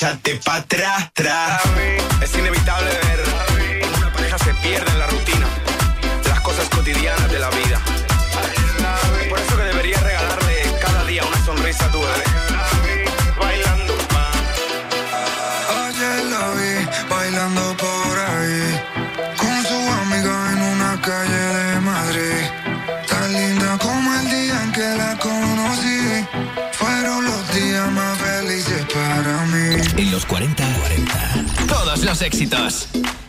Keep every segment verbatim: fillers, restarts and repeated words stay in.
échate pa' atrás, atrás. Es inevitable ver cómo una pareja se pierde en la rutina, las cosas cotidianas de la vida. Por eso que deberías regalarle cada día una sonrisa a tu bebé. Bailando, pa. Ayer la vi bailando por ahí con su amiga en una calle de Madrid. Tan linda como el día en que la conocí. Fueron los días más felices para mí. En los cuarenta, cuarenta, todos los éxitos.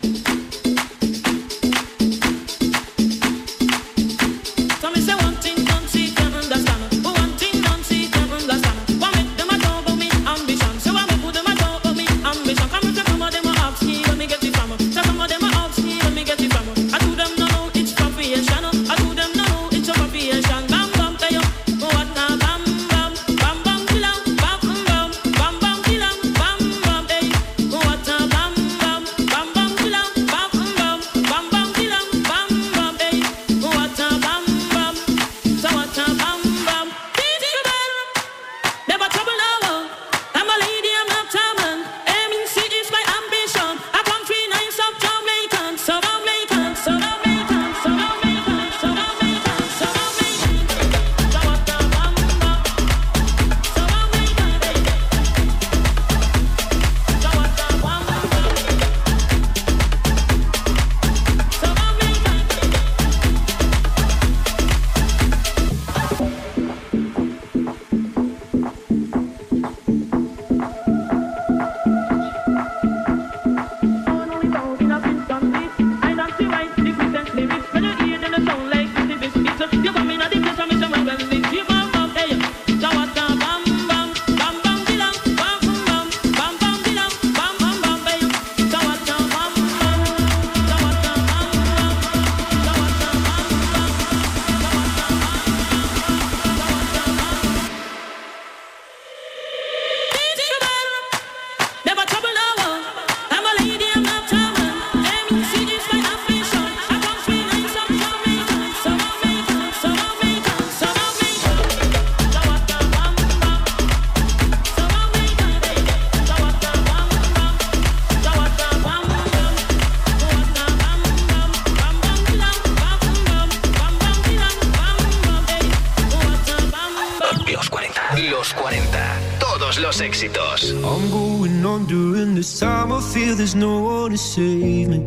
Éxitos. I'm going on during this time. I feel there's no one to save me.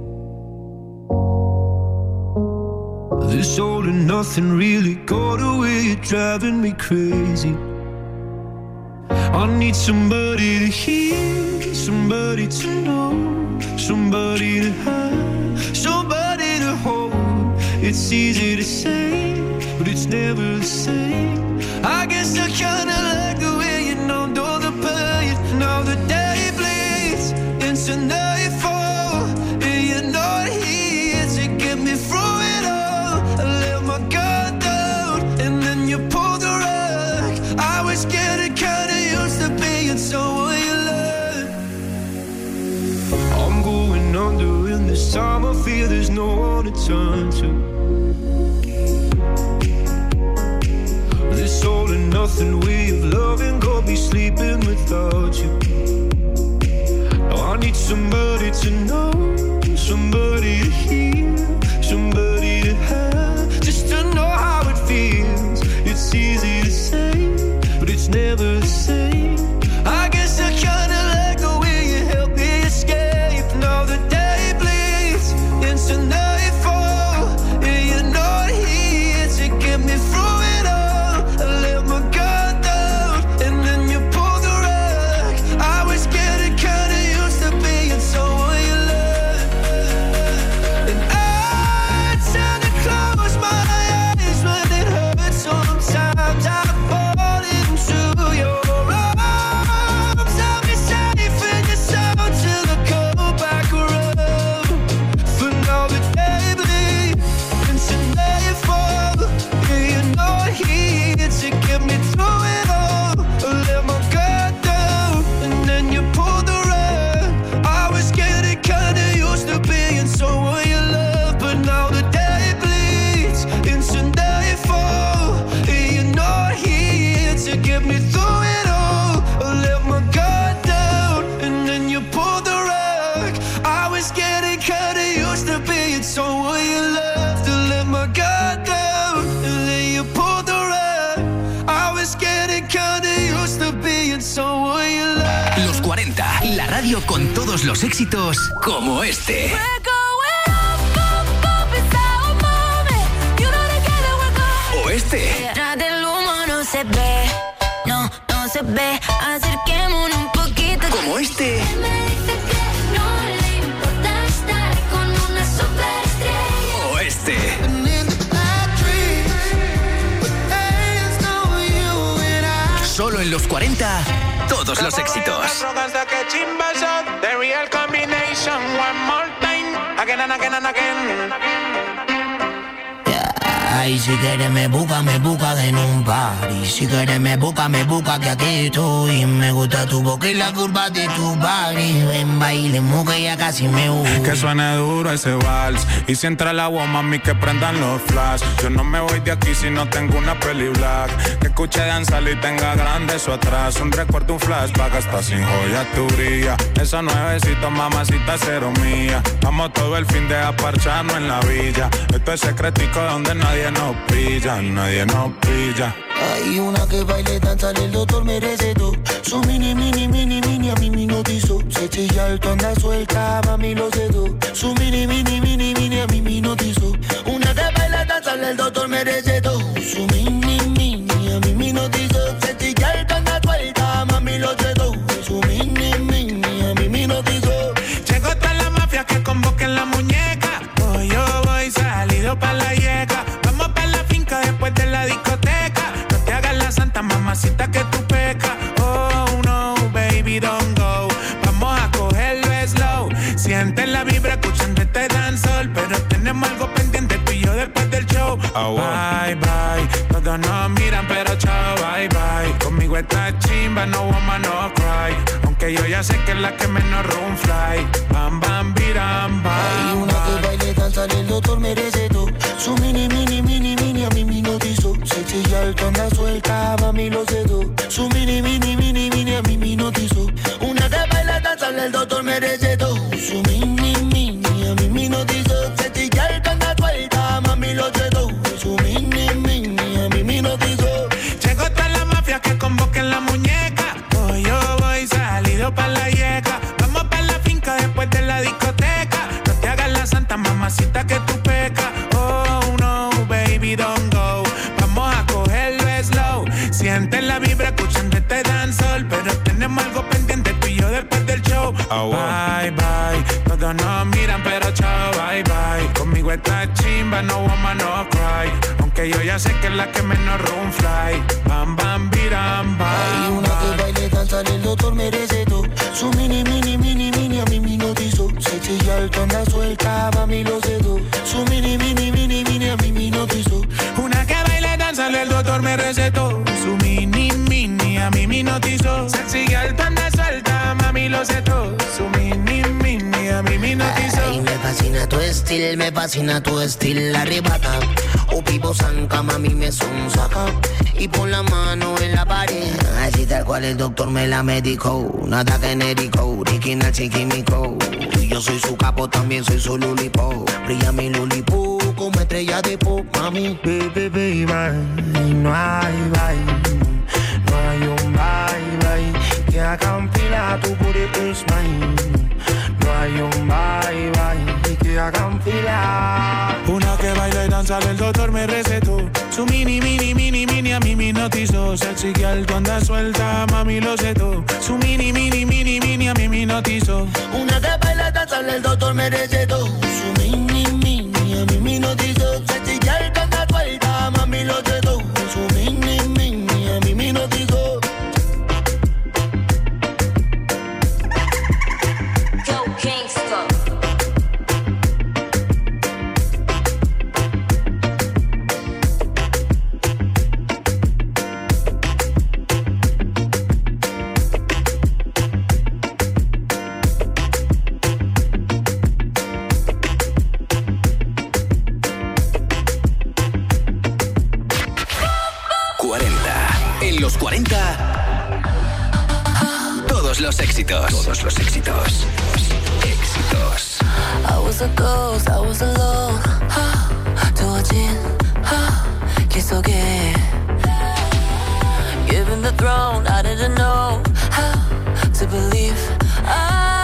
This all and nothing really got away. You're driving me crazy. I need somebody to hear, somebody to know, somebody to have, somebody to hold. It's easy to say, but it's never the same. I guess I kinda like the way you know the pain. Now the day bleeds into nightfall, and you're not here to get me through it all. I let my guard down, and then you pulled the rug. I was getting kinda used to being someone you love. I'm going under in this time. I feel there's no one to turn to. This all and nothing way of loving, got me sleeping without you. Now I need somebody to know, somebody to hear, somebody to have, just to know how it feels. It's easy to say, but it's never the same. I guess I kinda like the way you help me escape. Now the day bleeds into nightfall, and you're not here to get me through it all. I let my guard down, and then you pulled the rug. I was getting kinda used to being someone you love, and I radio con todos los éxitos como este. O este. Detrás del humo no se ve, no, no se ve. Acerquémonos un poquito. Como este. Me dice que no le importa estar con una superestrella. O este. Solo en los cuarenta, todos los éxitos. Ay, si quieres me busca, me busca en un party. Si quieres me busca, me busca que aquí estoy. Me gusta tu boca y la curva de tu body. Ven, bailemos que ya casi me voy. Que suene duro ese vals. Y si entra el agua, mami, que prendan los flash. Yo no me voy de aquí si no tengo una peli black. Que escuche danzar y tenga grande eso atrás. Un recuerdo, un flashback, hasta sin joya tu brilla. Esa nuevecita, mamacita, cero mía. Vamos todo el fin de aparcharnos en la villa. Esto es secretico donde nadie nos pilla, nadie nos pilla. Hay una que baile, danza, el doctor me recetó. Su mini, mini, mini, mini, a mí me notizó. Se chilla alto, anda suelta, mami lo cedo. Su mini, mini, mini, mini, a mí me notizó. Una que baile, danza, el doctor me recetó. Su mini, mini, a mí me notizó. Se chilla alto, anda suelta, mami lo cedo. Su mini, mini, a mí me notizó. Llegó toda la mafia que convoquen la muñeca. Hoy yo voy salido pa' la yeca. Vamos pa' la finca después de la discoteca. No te hagas la santa, mamacita, que tú pecas. Oh no, baby, don't go. Vamos a cogerlo slow. Siente la vibra escuchando este dancehall. Pero tenemos algo pendiente tú y yo después del show. Oh, bye, bye. Todos nos miran pero chao, bye, bye. Conmigo está chimba, no woman, no cry. Aunque yo ya sé que es la que menos room fly. Bam, bam, biram, bam. Hay una que baile, danza, el doctor me recetó. Su mini, mini, mini, mini, a mí me notizó. Se chilla alto, anda suelta, mami lo cedo. Su mini, mini, mini, mini, a mí me notizó. Una que baila, danza, el doctor me recetó. Su mini, mini, a mí me notizó. Se chilla alto, anda suelta, mami lo cedo. Su mini, mini, a mí me notizó. Llegó toda la mafia que convoquen la muñeca. Hoy yo voy salido pa' la yeca. Vamos pa' la finca después de la discoteca. No te hagas la santa, mamacita, que tú pecas. Oh no, baby, don't go. Vamos a cogerlo slow. Siente la vibra escuchando este dancehall. Pero tenemos algo pendiente tú y yo después del show. Oh, bye, bye. Todos nos miran pero chao, bye, bye. Conmigo está chimba, no woman, no cry. Aunque yo ya sé que es la que menos room fly. Bam, bam, biram, bam. Hay una que baile, danza, el doctor me recetó. Su mini, mini, mini, mini, a mí me notizó. Se chilla alto, anda suelta, mami lo cedo. Su mini, mini, mini, mini, a mí me notizó. Una que baile, danza, el doctor me recetó. Su mini, mini, a mí me notizó. Se sigue alto, anda suelta, mami lo cedo. Su mini, mini, a mí me notizó. Ay, me fascina tu estilo, me fascina tu estilo, arrebata. O vivo zanca, mami me sonsaca. Y pon la mano en la pared. Así tal cual el doctor me la medicó. Nada genérico, original sin químico. Yo soy su capo, también soy su lulipo. Brilla mi lulipo como estrella de pop, mami. Baby, baby, bye. No hay bye. No hay un bye, bye. Que haga un fila, tu booty is mine. No hay un bye, bye. Que hagan fila. Una que baila y danza, el doctor me recetó. Su mini, mini, mini, mini, a mí me notizó. Sexy que alto anda suelta, mami lo cedo. Su mini, mini, mini, mini, a mí me notizó. Una que baila y danza, el doctor me recetó. Su mini, mini, a mí me notizó. Sexy que alto anda suelta, mami lo cedo. Su mini, mini, a mí me notizó. Todos los éxitos. Todos los éxitos. Éxitos. I was a ghost, I was alone. 두어진 길 속에 Given the throne, I didn't know how to believe. I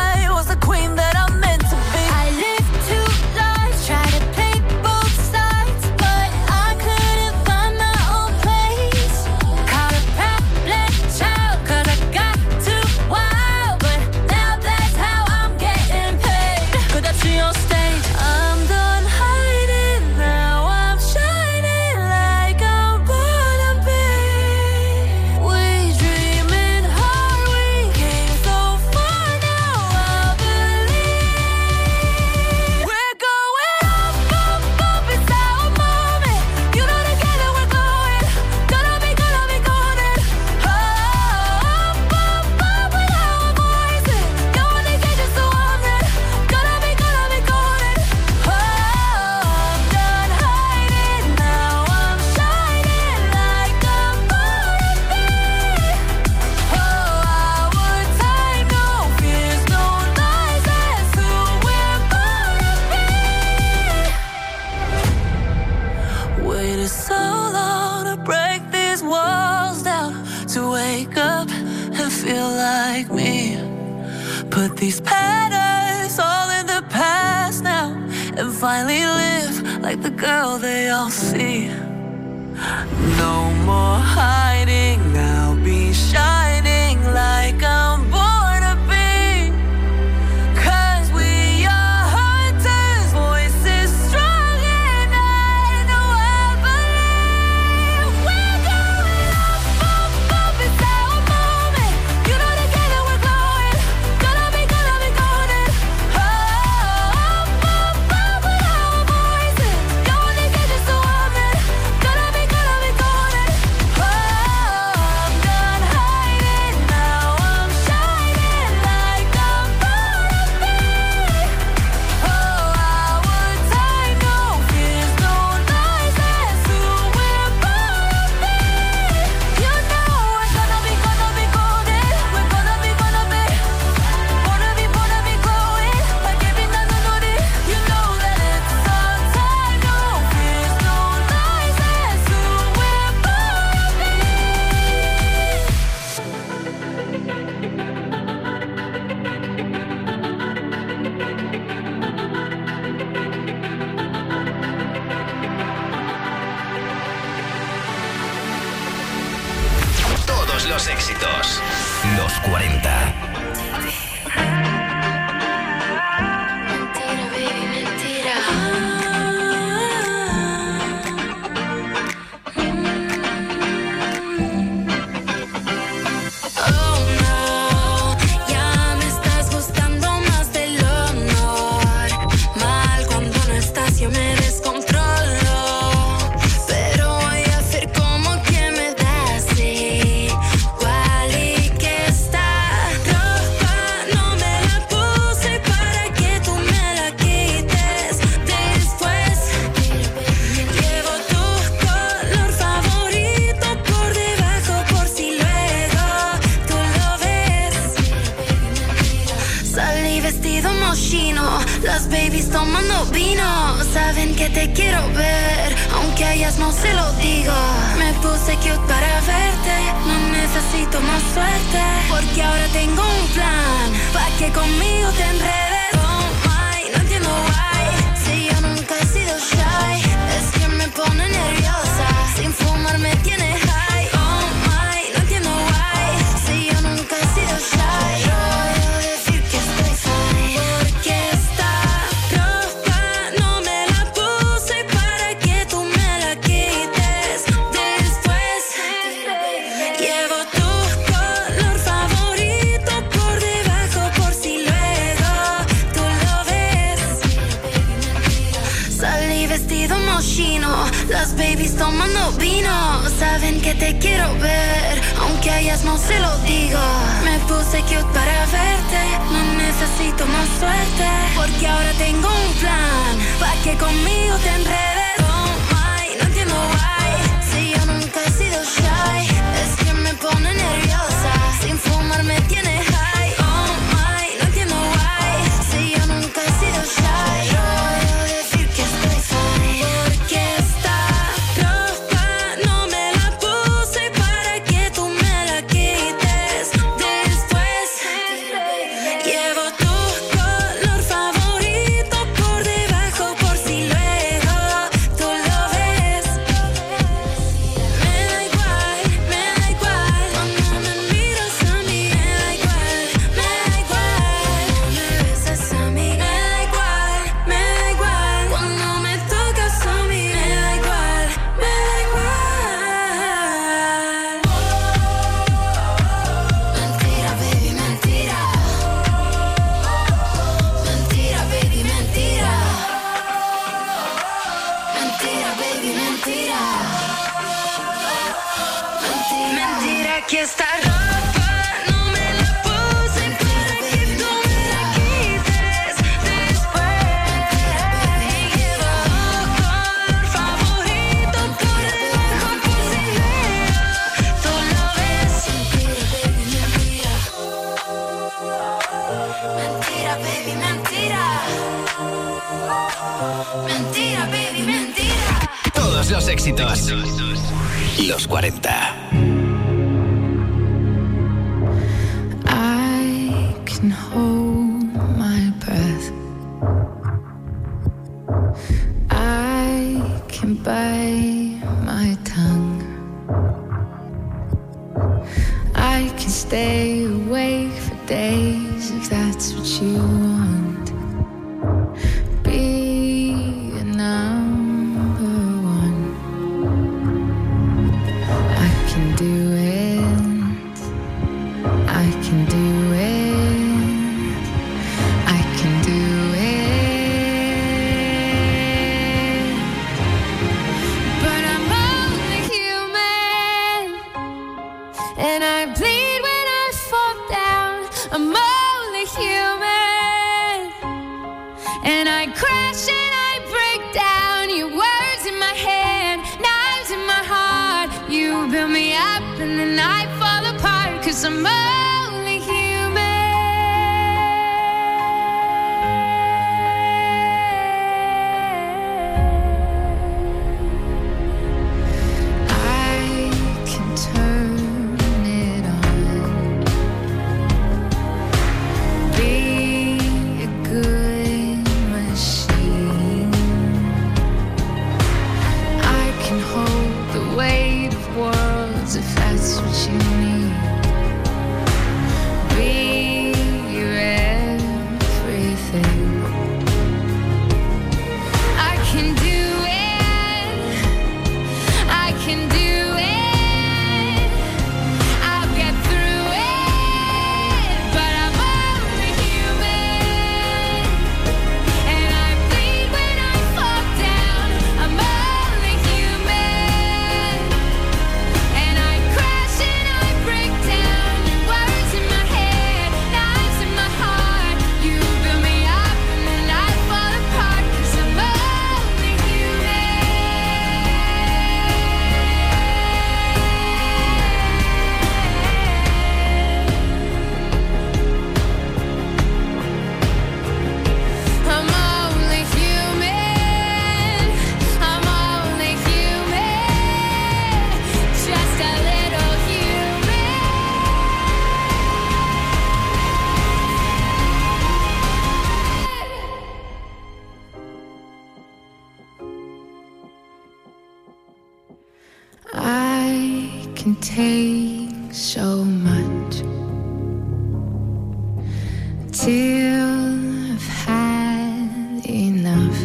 waited so long to break these walls down, to wake up and feel like me. Put these patterns all in the past now, and finally live like the girl they all see. No more hiding, I'll be shining like I'm born to be. 'Cause we are hunters, voices strong, and I know I believe we're going up, up, up, it's our moment. You know together we're glowing, gonna be, gonna be golden. Oh, up, up, up with our voices. You only get just so I'm in, gonna be, gonna be golden. Oh, I'm done hiding, now I'm shining like I'm born to be. Oh, our time, no fears, no lies, that's who we're born to be. You know we're gonna be, gonna be golden. We're gonna be, gonna be, wanna be, wanna be glowing like every night I know it. You know that it's our time, no fears, no lies, that's who we're born to be. Todos los éxitos. Los cuarenta. Mentira, baby, mentira. Oh no, ya me estás gustando más de lo normal. Cuando no estás yo me descontrolo, pero voy a hacer como que me das igual y que está ropa. No me la puse para que tú me la quites después. Llevo tu color favorito por debajo por si luego tú lo ves. Salí vestido mochino, las babies tomando vino. Saben que te quiero ver, aunque a ellas no se lo digo. Me puse cute para verte, no necesito más suerte, porque ahora tengo un plan, pa' que conmigo te enredes. Oh my, no entiendo why, si yo nunca he sido shy, es que me pone nerviosa, sin fumar me tiene high. Oh my, no entiendo why, si yo nunca he sido shy, yo debo decir que estoy fine, porque esta ropa no me la puse para que tú me la quites después. Llevo tu color favorito por debajo por si luego tú lo ves. Salí vestido mochino, las babies tomando vino. Saben que te quiero ver, aunque a ellas no se lo digo. Me puse cute para verte, no necesito más suerte, porque ahora tengo un plan, pa' que conmigo te enredes. Oh my, no entiendo why, si yo nunca he sido shy, es que me pone nerviosa, sin fumar me tiene high. Oh my, no entiendo why, si yo nunca he sido shy, yo debo decir que estoy fine, porque esta ropa no me la puse para que tú me la quites después. Llevo tu color favorito por debajo por si luego tú lo ves. Me da igual, me da igual, cuando me miras a mí. Me da igual, me da igual, me besas a mí. Me da igual, me da igual, cuando me tocas a mí. Me da igual, me da igual. Mentira, baby, mentira. Mentira, baby, mentira. Mentira, baby, mentira. Mentira, mentira que esta ropa no me la puse para que tú me la quites después. Llevo tu color favorito por debajo por si luego tú lo ves. Mentira, baby, mentira. Mentira, baby, mentira. Todos Todos los éxitos. Los cuarenta. I can hold my breath. I can bite my tongue. I can stay awake for days if that's what you want. Be a number one. I can do it. I can do it. I can do it. But I'm only human, and I bleed when I fall down. I'm only human, and I crash and I break down. Your words in my head, knives in my heart. You build me up and then I fall apart, 'cause I'm only human. I can turn it on. Be a good machine. I can hold the weight of worlds if that's what you need. Be your everything. I can do it. I can do it. I'll get through it. But I'm only human, and I bleed when I fall down. I'm only human, and I crash and I break down. Words in my head, knives in my heart. You build me up and then I fall apart, 'cause I'm only I'm only human. I'm only human. Just a little human. I can take so much till I've had enough.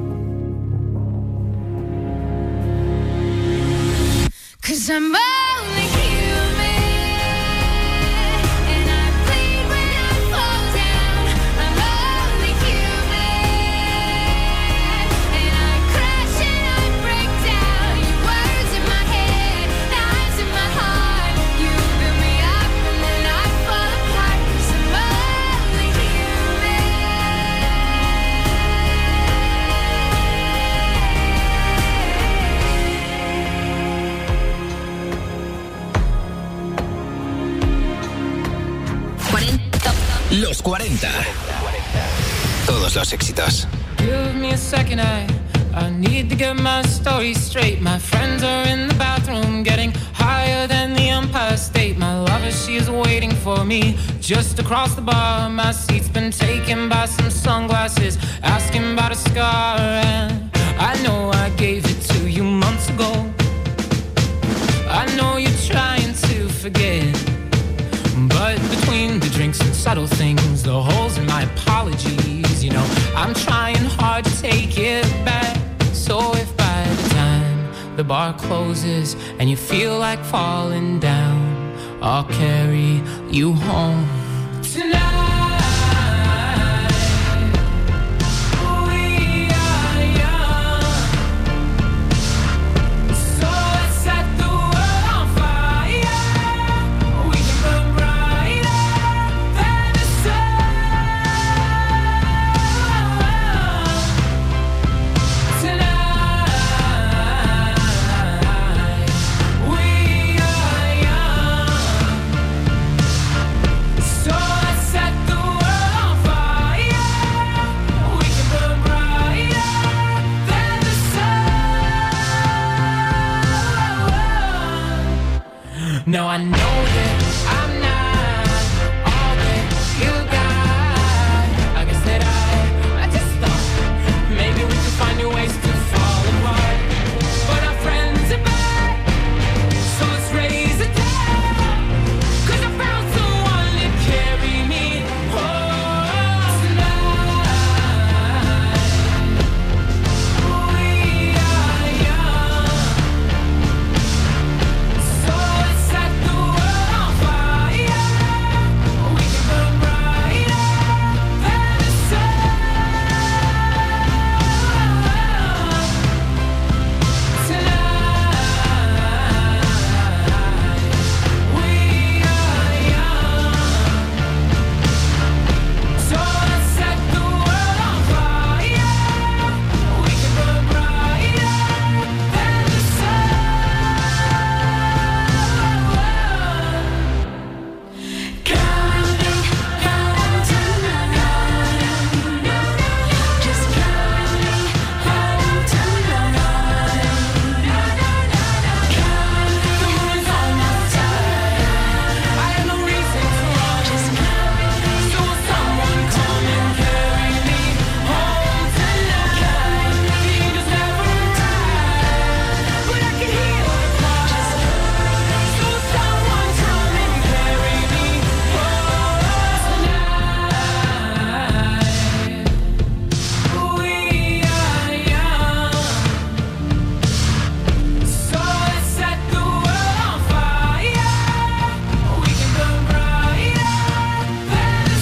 'Cause I'm only human, and I bleed when I fall down. I'm only human, and I crash and I break down. Your words in my head, knives in my heart. You build me up and then I fall apart, 'cause I'm only human. Los cuarenta. Todos los éxitos. Give me a second, I, I need to get my story straight. My friends are in the bathroom getting higher than the Empire State. My lover, she is waiting for me just across the bar. My seat's been taken by some sunglasses, asking about a scar. And I know I gave it to you months ago. I know you're trying to forget, but between the drinks and subtle things, the holes in my apologies, you know, I'm trying hard to take it back. So if by the time the bar closes and you feel like falling down, I'll carry you home tonight. Set No, I know that I'm not all that you got. I guess that I, I just thought maybe we could find new ways to fall apart. But our friends are back, so let's raise a toast. 'Cause I found someone to carry me home tonight. We are young, so let's set the world on fire. We can burn brighter than the sun tonight. We are young, so let's set the world on fire. We can burn brighter than the sun. Counting, counting tonight. Just counting, counting tonight. Counting, the moon's almost out. I have no reason to run. Just counting, so will someone come and carry me home tonight? The angels never arrive, but I can hear the choir. So will someone come and carry me home tonight? We are young, so let's set the world on fire. We can burn brighter than the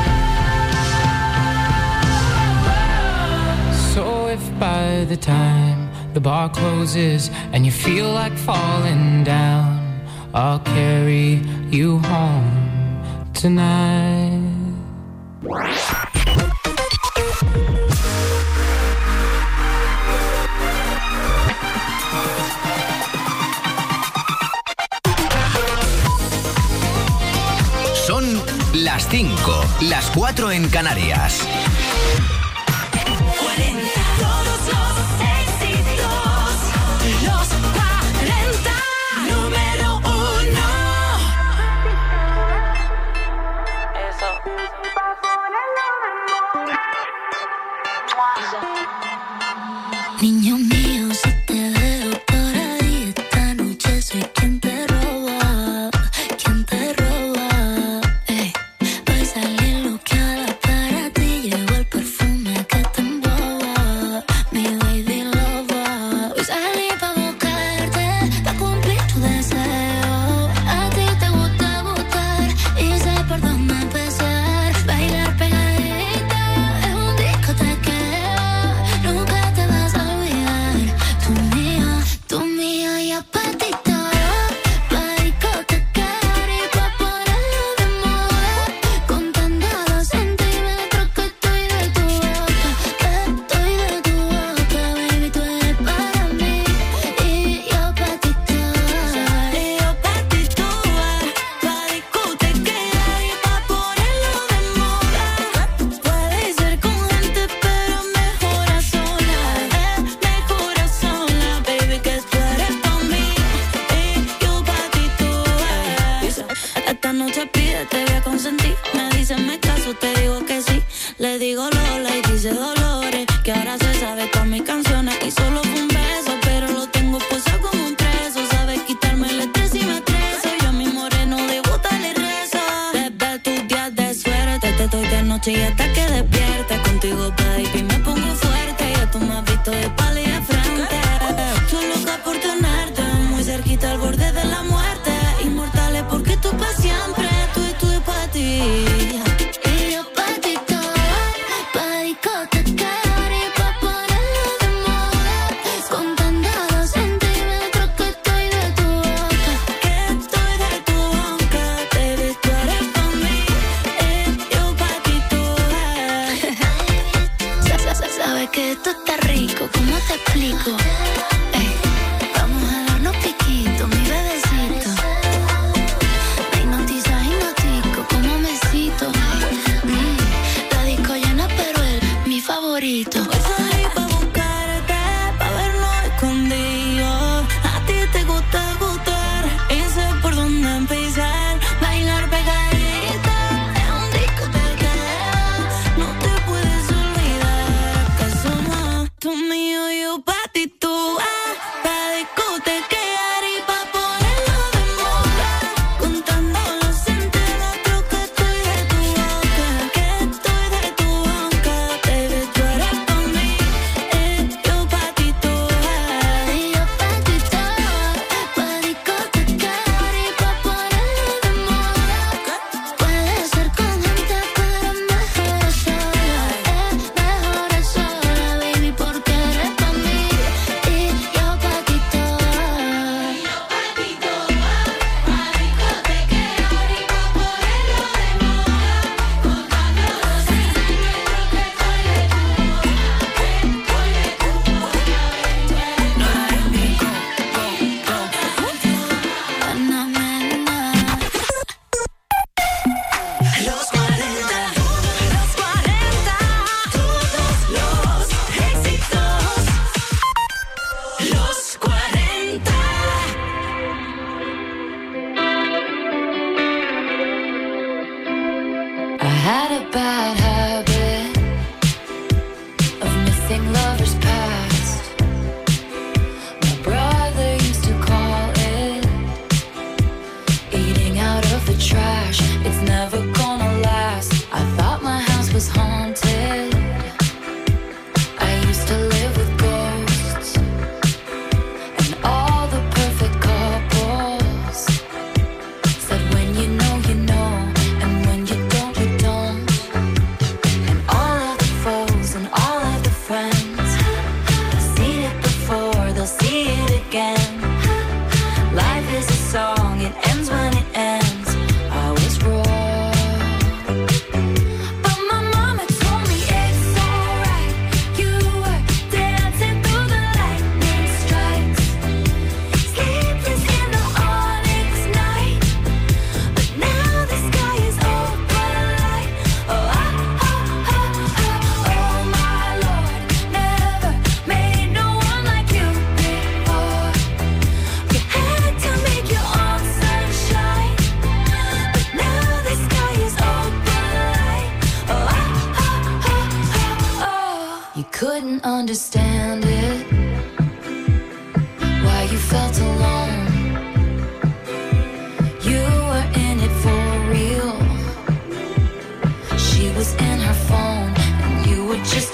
sun. So if by the time the bar closes and you feel like falling down, I'll carry you home tonight. Son las cinco, las cuatro en Canarias. Todos los éxitos, los cuarenta, número uno. Niño mío, si te veo por ahí esta noche, soy quien te roba, quien te roba. Ey, voy a salir loqueada para ti, llevo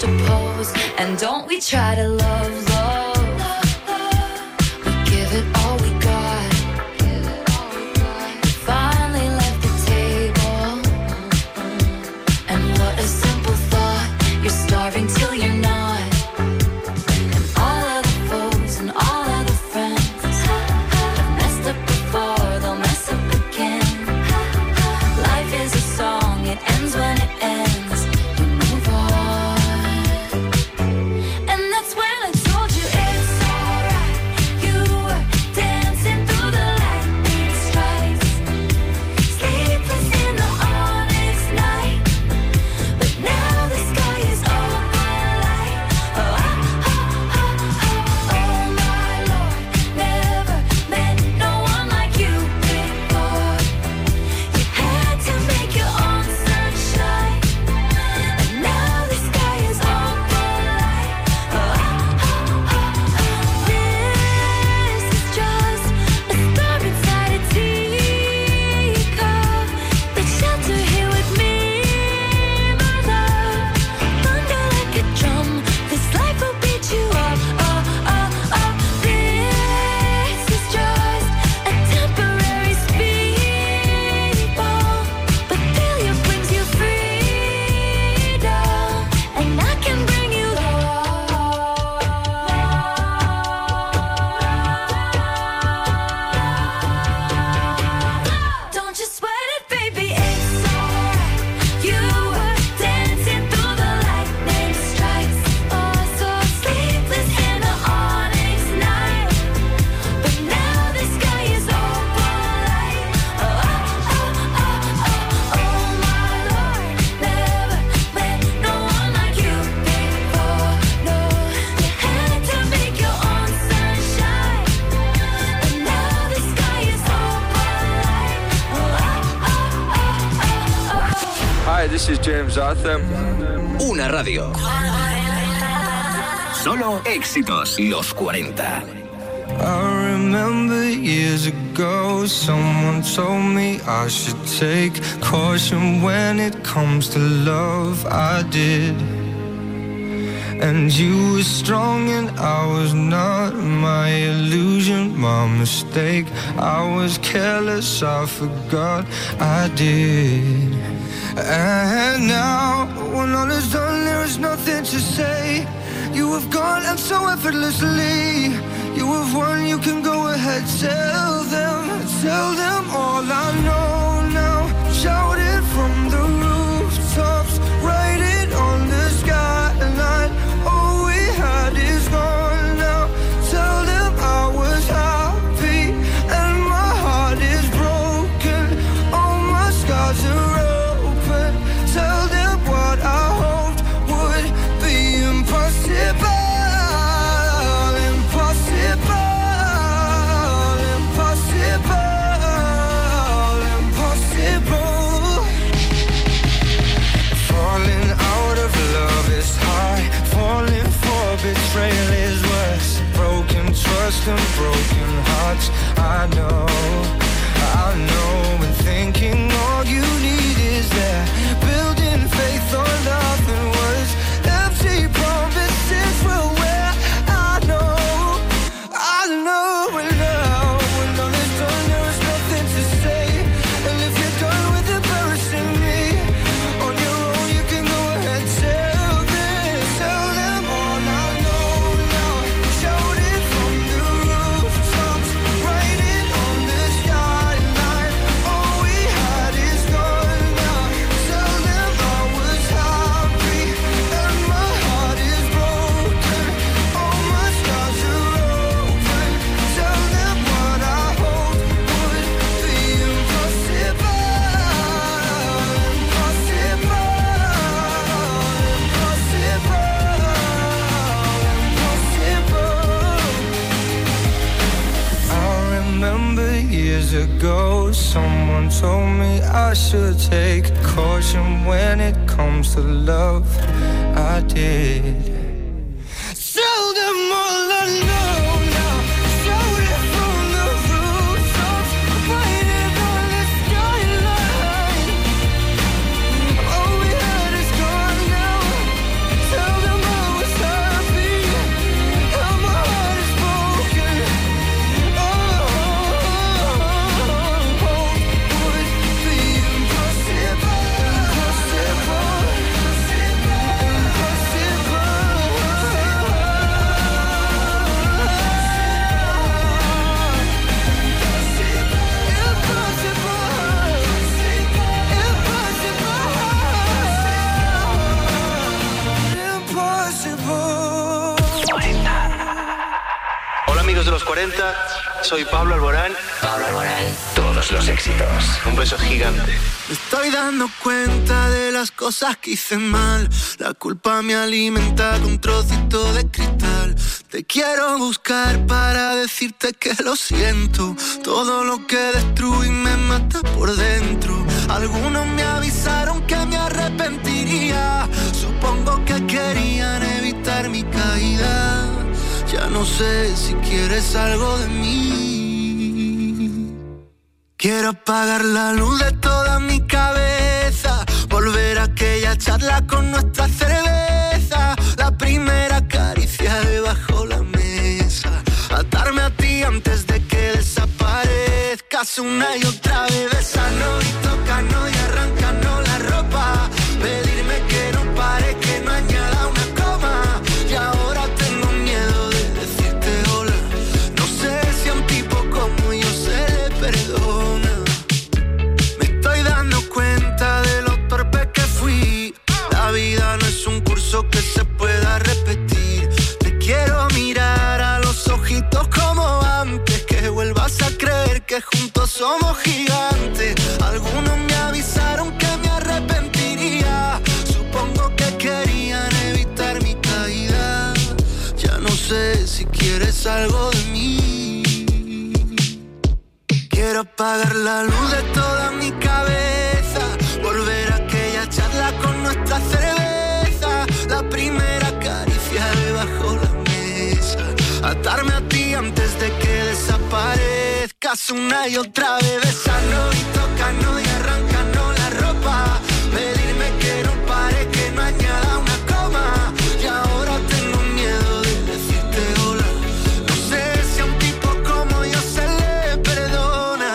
to pose. And don't we try to love, love. We give it all we got. We finally left the table. And what a simple thought. You're starving till you're not. And all of the foes and all of the friends have messed up before, they'll mess up again. Life is a song, it ends when it ends. You move on. And that's when I told you it's alright. You were dancing through the lightning strikes, sleepless in the onyx night. But now the sky is open light. Oh, oh, oh, oh, oh my Lord. Never met no one like you before. You had to make your own sunshine. And now the sky is open light. Oh, oh, oh, oh. This is just a star inside a teacup. Take shelter here with me, my love. Thunder like a drum, this life will beat you up. Oh, oh, oh. This is just a temporary speed bump, but failure brings you freedom, and I can bring you love. Don't you sweat it, baby, it's alright. You were dancing through the lightning strikes. Oh, so sleepless in the onyx night. But now the sky is open light. Oh, oh, oh, oh, oh, oh my Lord. Never met no one like you before. No, you had to make your own sunshine. And now the sky is open light. Oh, oh, oh, oh, oh, oh. Hi, this is James Arthur. Una radio. Solo éxitos. Los cuarenta. I remember years ago, someone told me I should take caution when it comes to love. I did. And you were strong and I was not. My illusion, my mistake. I was careless, I forgot I did. And now, when all is done, there is nothing to say. You have gone and so effortlessly. You have won, you can go ahead, tell them, tell them all I know now. Shout it from the rooftops, write it on the skyline. All we had is gone now. Tell them I was happy and my heart is broken. All my scars are open. Tell them what I hoped would be impossible. Impossible, impossible, impossible. Falling out of love is hard. Falling for betrayal is worse. Broken trust and broken hearts. I know, I know. And thinking all you need is that. Building faith on nothing was empty promises will wear. I know, I know. And now, when all is done, there is nothing to say. And if you're done with embarrassing me, on your own you can go ahead, tell them, tell them all I know now. Shout it from the rooftops, write it on the skyline. All we had is gone now. Tell them I was happy and my heart is broken. All my scars are open. Tell them what I hoped would be impossible. Impossible, impossible, impossible. I remember years ago, someone told me I should take caution when it comes to love. I did. Tell them all I know now. Shout it from the rooftops, write it on the skyline. All we had is gone now. Tell them los cuarenta, soy Pablo Alborán. Pablo Alborán. Todos los éxitos. Un beso gigante. Me estoy dando cuenta de las cosas que hice mal. La culpa me alimenta con un trocito de cristal. Te quiero buscar para decirte que lo siento. Todo lo que destruí me mata por dentro. Algunos me avisaron que me arrepentiría. Supongo que querían evitar mi caída. Ya no sé si quieres algo de mí. Quiero apagar la luz de toda mi cabeza. Volver a aquella charla con nuestra cerveza. La primera caricia debajo la mesa. Atarme a ti antes de que desaparezcas una y otra vez. Besarnos y tocarnos y arrancarnos la ropa. Pedirme que no pare, que no añada una coma. Y ahora tengo miedo de decirte hola. No sé si a un tipo como yo se le perdona. Me estoy dando cuenta de lo torpe que fui. La vida no es un curso que se pueda repetir. Te quiero mirar a los ojitos como antes. Que vuelvas a creer que juntos somos gigantes. Algunos me avisaron que me arrepentiría. Supongo que querían evitar mi caída. Ya no sé si quieres algo de mí. Quiero apagar la luz de toda mi cabeza. Volver a aquella charla con nuestra cerveza. La primera caricia debajo la mesa. Atarme a ti antes de que desaparezcas una y otra vez. Besarnos y tocarnos y arrancarnos la ropa. Pedirme que no pare, que no añada una coma. Y ahora tengo miedo de decirte hola. No sé si a un tipo como yo se le perdona.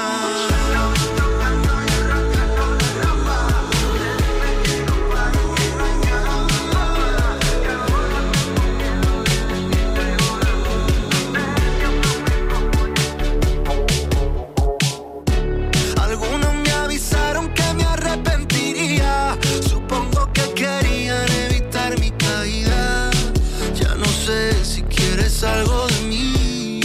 Algunos me avisaron que me arrepentiría. Supongo que querían evitar mi caída. Ya no sé si quieres algo de mí.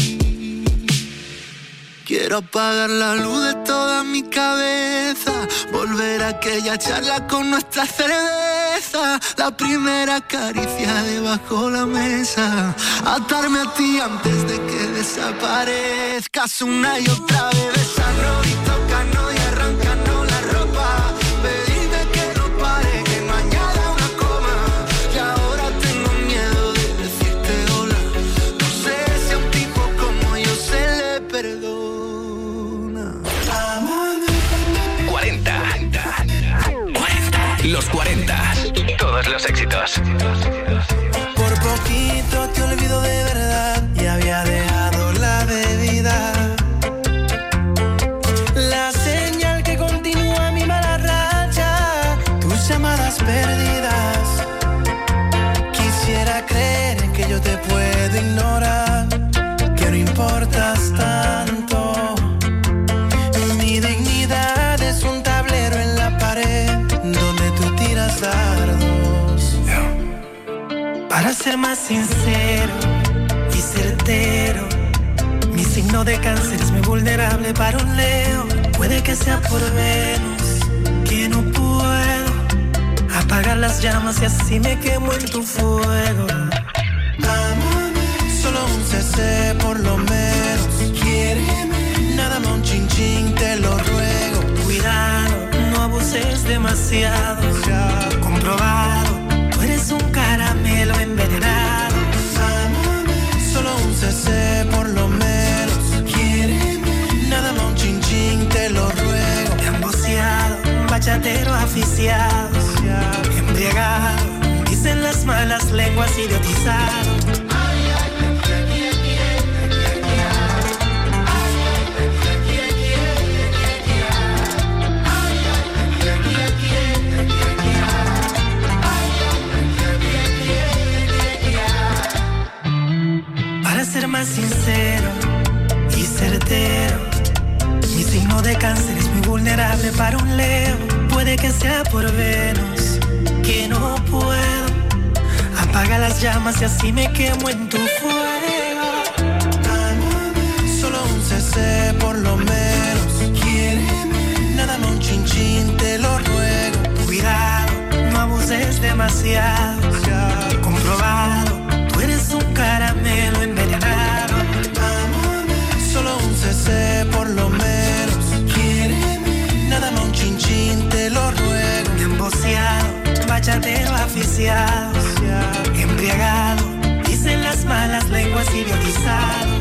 Quiero apagar la luz de toda mi cabeza. Volver a aquella charla con nuestra cerveza. La primera caricia debajo la mesa. Atarme a ti antes de que desaparezcas una y otra vez. Besarnos y tocarnos y arrancarnos la ropa. Pedirme que no pare, que no añada una coma. Y ahora tengo miedo de decirte hola. No sé si a un tipo como yo se le perdona. cuarenta. cuarenta. Los cuarenta. Todos los éxitos. Por poquito te olvido de verdad y había dejado la bebida. La señal que continúa mi mala racha, tus llamadas perdidas. Quisiera creer que yo te puedo ignorar, que no importas tanto. Mi dignidad es un tablero en la pared donde tú tiras dardos. Para ser más sincero y certero, mi signo de cáncer es muy vulnerable para un Leo. Puede que sea por Venus, que no puedo apagar las llamas y así me quemo en tu fuego. Amame, solo un C C por lo menos. Quiéreme, nada más un chin chin, te lo ruego. Cuidado, no abuses demasiado. Ya comprobado, tú eres un caramelo envenenado. Amame, solo un C C por lo menos. Quiéreme, nada más un chin chin, te lo ruego. Emboceado, bachatero aficiado, embriagado, dicen las malas lenguas, idiotizado. Para ser más sincero y certero, mi signo de cáncer es muy vulnerable para un Leo. Puede que sea por Venus, que no puedo apagar las llamas y así me quemo en tu fuego. Amame, demasiado. Comprobado, tú eres un caramelo envenenado. Solo un C C por lo menos. Quiéreme, nada más un chin chin, te lo ruego. Emboceado, bachatero aficiado, embriagado, dicen las malas lenguas, idiotizado.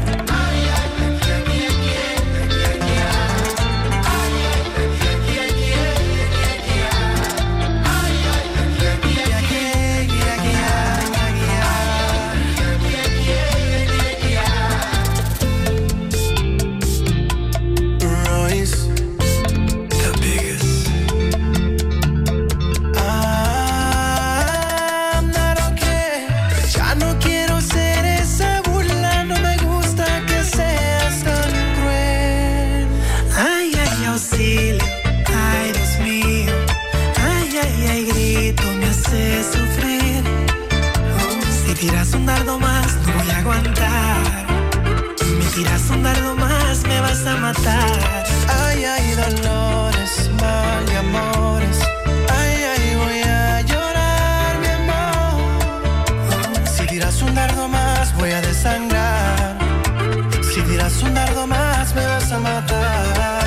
Tiras un dardo más, no voy a aguantar. Me tiras un dardo más, me vas a matar. Ay, ay, dolores, mal y amores. Ay, ay, voy a llorar, mi amor. Si tiras un dardo más, voy a desangrar. Si tiras un dardo más, me vas a matar.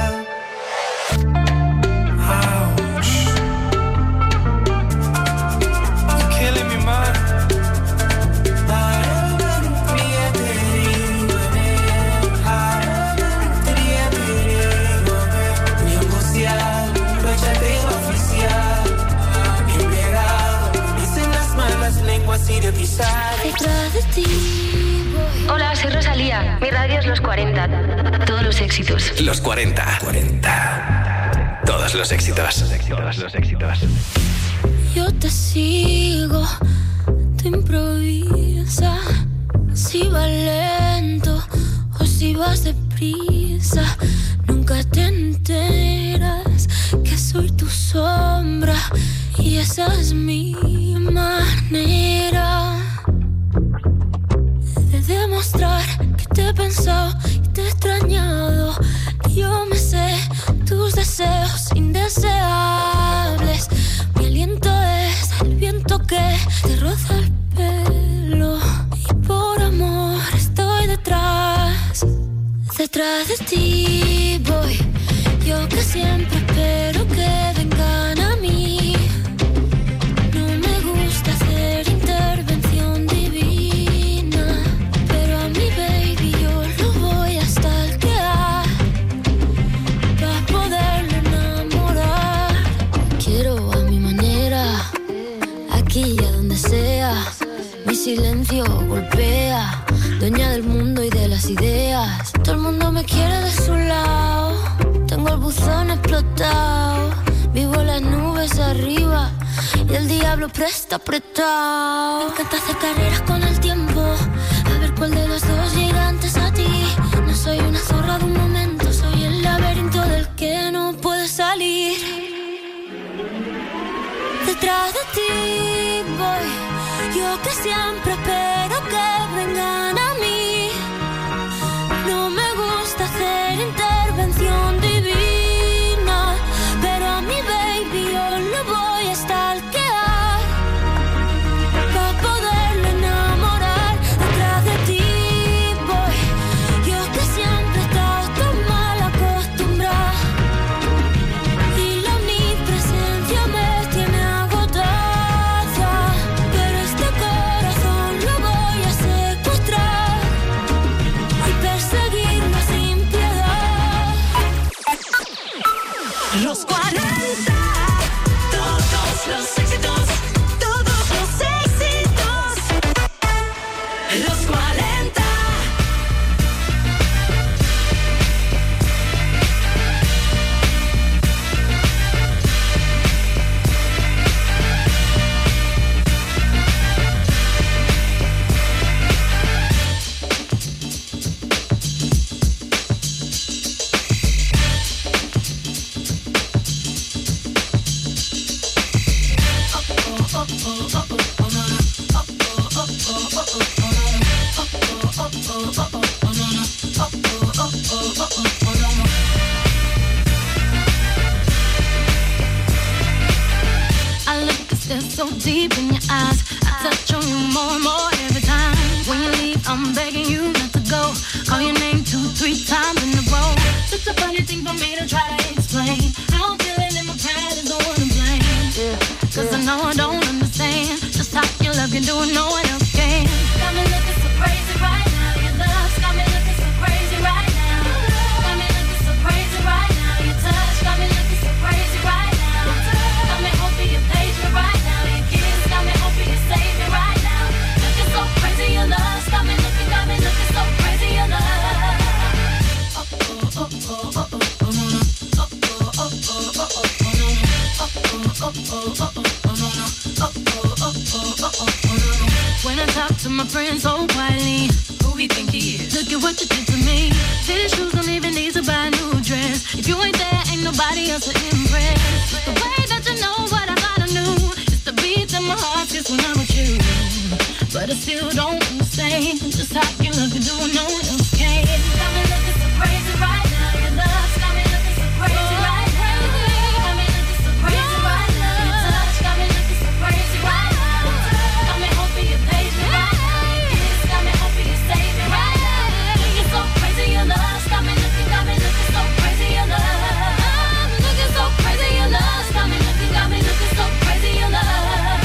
Detrás de ti voy. Hola, soy Rosalía. Mi radio es Los cuarenta. Todos los éxitos. Los cuarenta. cuarenta. Todos los éxitos. Todos los éxitos. Yo te sigo, te improvisa. Si vas lento o si vas deprisa, nunca te enteras que soy tu sombra y esa es mi manera de demostrar que te he pensado y te he extrañado. Yo me sé tus deseos indeseables. Mi aliento es el viento que te roza el pelo y por amor estoy detrás. Detrás de ti voy. Yo que siempre espero que vengan a mí. No me gusta hacer intervención divina, pero a mi baby yo lo voy a stalkear para poderlo enamorar. Quiero a mi manera, aquí y a donde sea. Mi silencio golpea, dueña del mundo y de las ideas. Todo el mundo me quiere de su lado. Tengo el buzón explotado. Vivo en las nubes arriba y el diablo presta apretado. Me encanta hacer carreras con el tiempo, a ver cuál de los dos llega antes a ti. No soy una zorra de un momento, soy el laberinto del que no puedes salir. Detrás de ti voy. Yo que siempre espero que vengan a mí. No me gusta hacer intervención divina, pero a mi baby yo lo voy a stalkear para poderlo enamorar. Detrás de ti voy. Yo que siempre he estado tan mal acostumbrada y la omnipresencia me tiene agotada, pero este corazón lo voy a secuestrar. deep in your eyes. I touch on you more and more every time. When you leave, I'm begging you not to go. Call your name two, three times in a row. Such a funny thing for me to try to explain. How I'm feeling and my pride is the one to blame. Yeah. Cause I know I don't understand just how your love can do it, no one else can. Got me looking so crazy right now. Your love's got me looking so crazy right now. Got me looking so crazy right now. Your touch got me looking so crazy right now. Got me hoping you page me right now. Your kiss got me hoping you save me right now. Looking so crazy, your love's got me looking, got me looking so crazy, your love. Oh oh oh oh oh oh oh no no. Oh oh oh oh oh oh oh no no. Oh oh oh oh oh oh no no. Oh oh oh oh oh oh no no. When I talk to my friends so quietly, who we think he is? Look at what you did to me. Fitted shoes don't even need to buy a new dress. If you ain't there, ain't nobody else to impress. It's the way that you know what I thought I knew. It's the beat that my heart gets when I'm with you. But I still don't understand just how you look and do it, no one else can. Got me looking so crazy right now. Your love's got me looking so crazy right now. Got me looking so crazy right now. Your touch got me looking so crazy right now. Got me hoping you page me right now. Your kiss got me hoping you save me right now. Looking so crazy, your love's got me looking, got me looking so crazy, your love. Looking so crazy, your love's got me looking, got me looking so crazy, your love.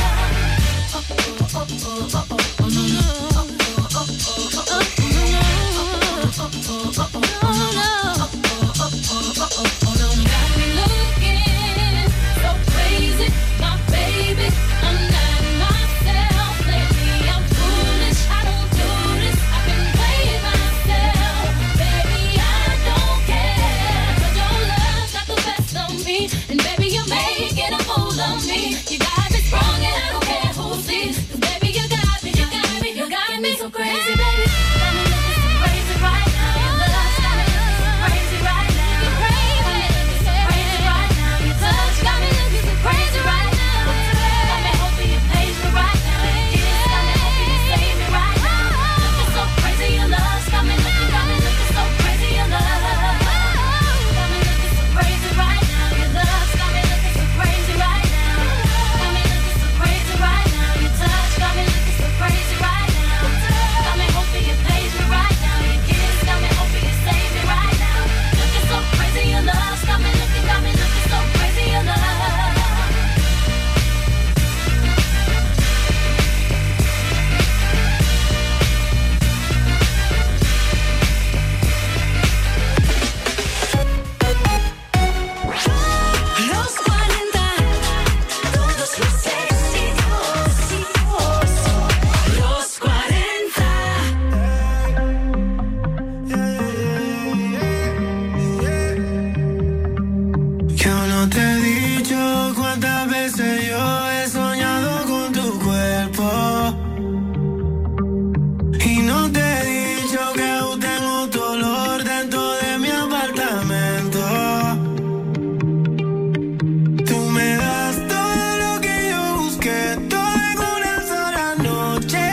Oh oh oh oh oh oh no no. Oh oh oh oh oh oh no no. Oh oh oh oh oh no no. Oh oh oh oh oh no no. Got me looking so crazy, my baby. I'm not myself lately. I'm foolish. I don't do this. I can play myself, baby. I don't care. 'Cause your love got the best of me, and baby you're making a fool of me. You got me sprung, and I don't care who sees. 'Cause baby you got me, you got me, you got me so crazy, baby. Got me looking so crazy right now. Your love's got me looking so crazy right now. You're crazy, got me looking so crazy right now. Your touch got me looking so crazy right now. Got me hoping you page me right now. Your kiss got me hoping you save me right now. Looking so crazy, your love's got me looking, got me looking so crazy, your love. Got me looking so crazy right now. Your love's got me looking so crazy right now. Got me looking so crazy right now. Your touch got me looking so crazy right now. Got me hoping you page me right now. Your kiss got me hoping you save me right now. Looking so crazy, your love's got me looking, got me looking so crazy, your love. Los cuarenta, todos los éxitos. Los cuarenta. Yo no te he dicho cuántas veces yo he soñado con tu cuerpo. Y no te he dicho que aún tengo tu olor dentro de mi apartamento. Tú me das todo lo que yo busqué, todo en una sola noche.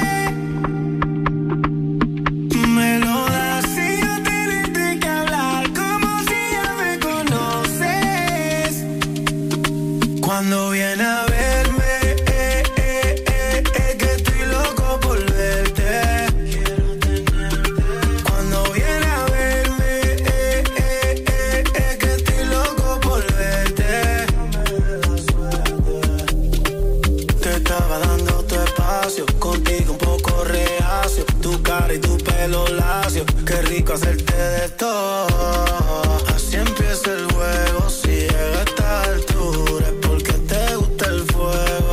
Me lo das sin yo tenerte que hablar, como si ya me conoces. Cuando viene a verme, eh, eh, eh, eh, que estoy loco por verte. Cuando viene a verme, eh, eh, eh, eh, que estoy loco por verte. Te estaba dando tu espacio, contigo un poco reacio. Tu cara y tu pelo lacio, qué rico hacerte de todo. Así empieza el juego, si llega a esta altura es porque te gusta el fuego.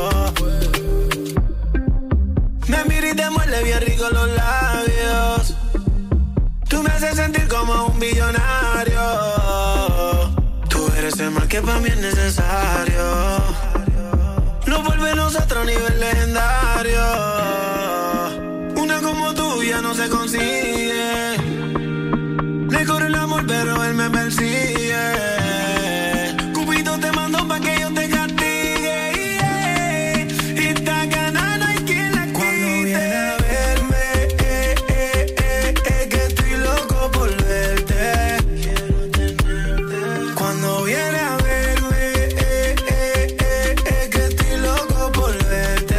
Me mira y te muerde bien rico los labios. Tú me haces sentir como un billonario. Tú eres el mal que para mí es necesario. Nos vuelve nosotros a nivel legendario. Una como tuya no se consigue. Le corre el amor pero él me persigue. Cupido te mandó pa' que yo te castigue, yeah. Y esta gana no hay quien la quite. Cuando viene a verme, eh, eh, eh, eh, que estoy loco por verte. Cuando viene a verme, eh, eh, eh, eh, que estoy loco por verte.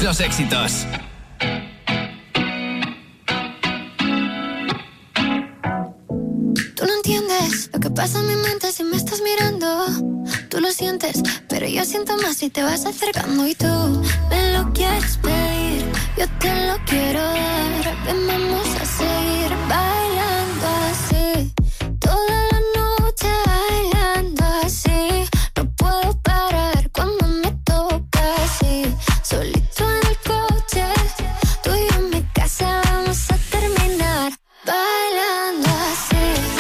los éxitos. Tú no entiendes lo que pasa en mi mente si me estás mirando. Tú lo sientes, pero yo siento más si te vas acercando. Y tú me lo quieres pedir, yo te lo quiero dar. Ven, vamos a seguir bailando así, toda la noche bailando así. No puedo parar cuando me toca así. Solito en el coche, tú y yo en mi casa vamos a terminar bailando así.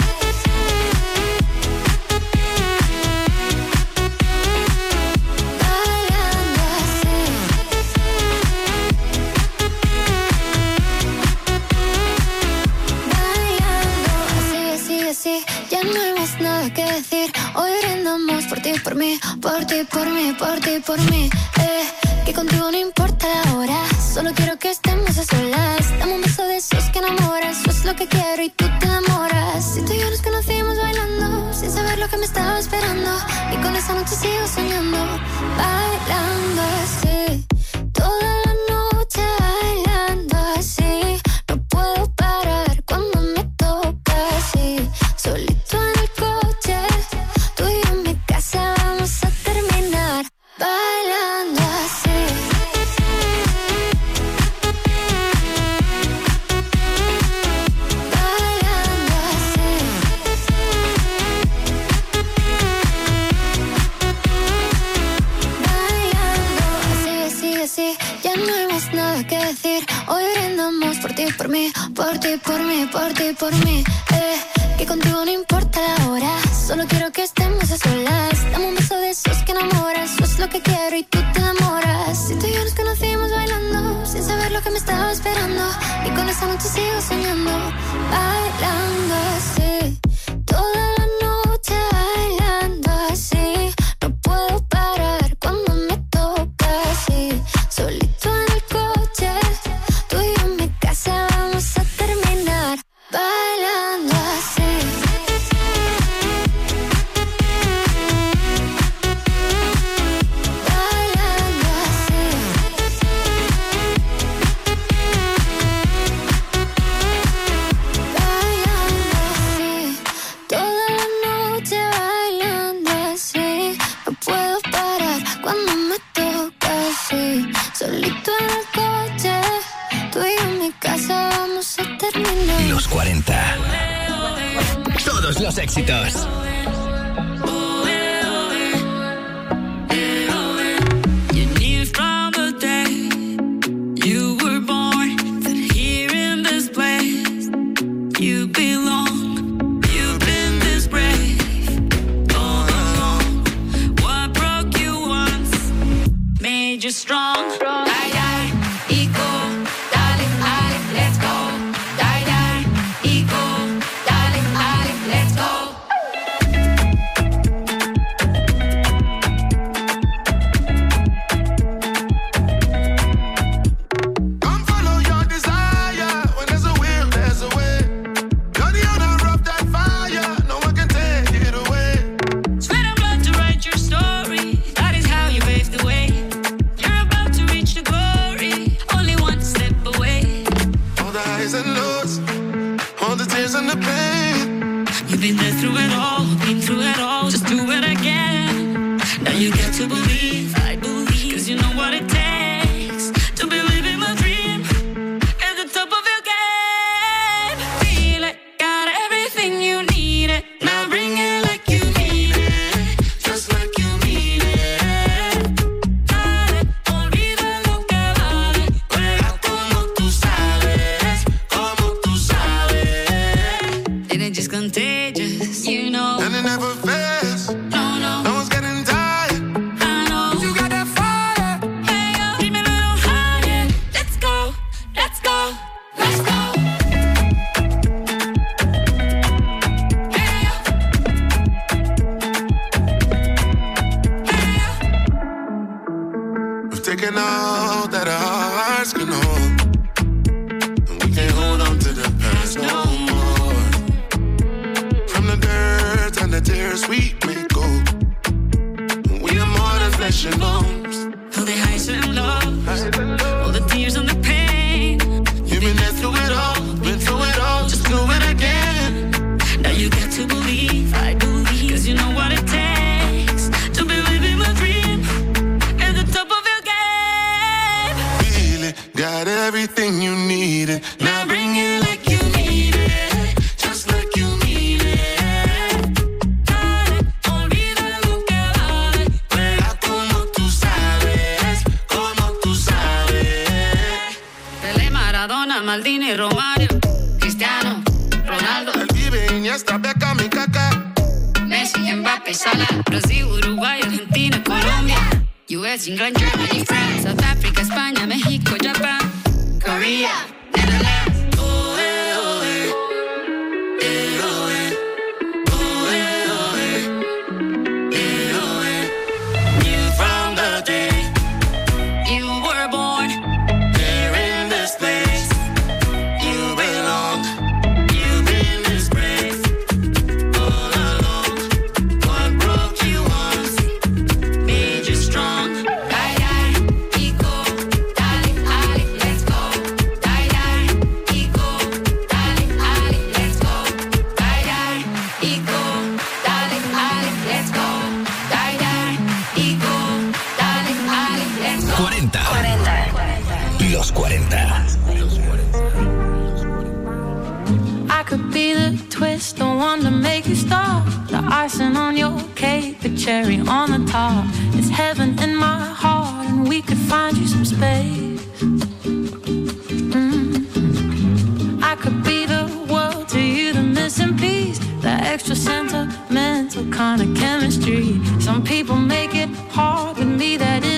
Sí, ya no hay más nada que decir. Hoy brindamos por ti, por mí, por ti, por mí, por ti, por mí. Eh, que contigo no importa la hora, solo quiero que estemos a solas. Dame un beso de esos que enamoras, eso es lo que quiero y tú te enamoras. Si tú y yo nos conocimos bailando, sin saber lo que me estaba esperando, y con esa noche sigo soñando, bailando así, toda la noche bailando así. No puedo parar cuando me toca así. Solito en el coche, tú y yo en mi casa vamos a terminar bailando así. Bailando así. Bailando así, así, así. Ya no hay más nada que decir. Hoy brindamos por ti, por mí, por ti, por mí, por ti, por mí. Eh. Que contigo no importa la hora, solo quiero que estemos a solas. Dame un beso de esos que enamoras, eso es lo que quiero y tú te enamoras. Si tú y yo nos conocimos bailando, sin saber lo que me estaba esperando, y con esa noche sigo soñando, bailando así, toda la noche bailando así. No puedo parar cuando me toca así. Solito en el coche, tú y yo en mi casa vamos a terminar bailando así. Solito en el coche, tú y yo en mi casa vamos a terminar. Los cuarenta. Todos los éxitos. You knew from the day you were born that here in this place you belong. You've been this brave all along. What broke you once made you strong. Die, die, equal, darling, I, let's go. Die, die, equal, darling, I, let's go. Come follow your desire. When there's a will, there's a way. You're the owner of that fire. No one can take it away. Sweat and blood to write your story. That is how you paved the way. You're about to reach the glory. Only one step away. All the highs and lows, all the tears and the pain. You've been there through it all, been through it all. Just do it again. Now you get to believe, I believe. Cause you know what it takes to believe in my dream. At the top of your game. Feel it, got everything you need it. Now bring it like you need it. Just like you need it. Dale, olvida lo que vale. Juega como tú sabes, como tú sabes. And it's just contagious, you know. And it never fails. No, no. No one's getting tired. I know you got that fire. Hey, yo, keep me a little higher. Let's go, let's go, let's go. Hey, yo. Hey, yo. We've taken all that our hearts can hold, and we can't hold on to the past no more. From the dirt and the tears we may go, we are more than flesh and bones. All the highs and lows, all everything you needed. Now bring it like you need it, just like you need it. Dale, olvida lo que vale, juega como tú sabes, como tú sabes. Pelé, Maradona, Maldini, Romario, Cristiano, Ronaldo. El Vive, Iniesta, Beckham y Kaká. Messi, Mbappé, Salah, Brasil, Uruguay, Argentina, Colombia, U S, England, Germany, France, South Africa, España, México, Japan, Korea, Netherlands. Oh, eh, oh, eh. Eh, oh, eh. Oh, eh, oh, eh. Eh, oh, eh. Knew from the day you were born here in this place, you belong. You've been disgraced all along. What broke you once made you strong. Die, die, ego, dale, dale, let's go. Die, die, ego, dale, dale, let's go. Die, die, ego, dale, dale, let's go. Die, die, ego, dale, dale, let's go. cuarenta. Los cuarenta. I could be the twist, the one to make you stop. The icing on your cake, the cherry on the top. It's heaven in my heart, and we could find you some space. Mm. I could be the world to you, the missing piece, the extra sentimental kind of chemistry. Some people make it hard, but me that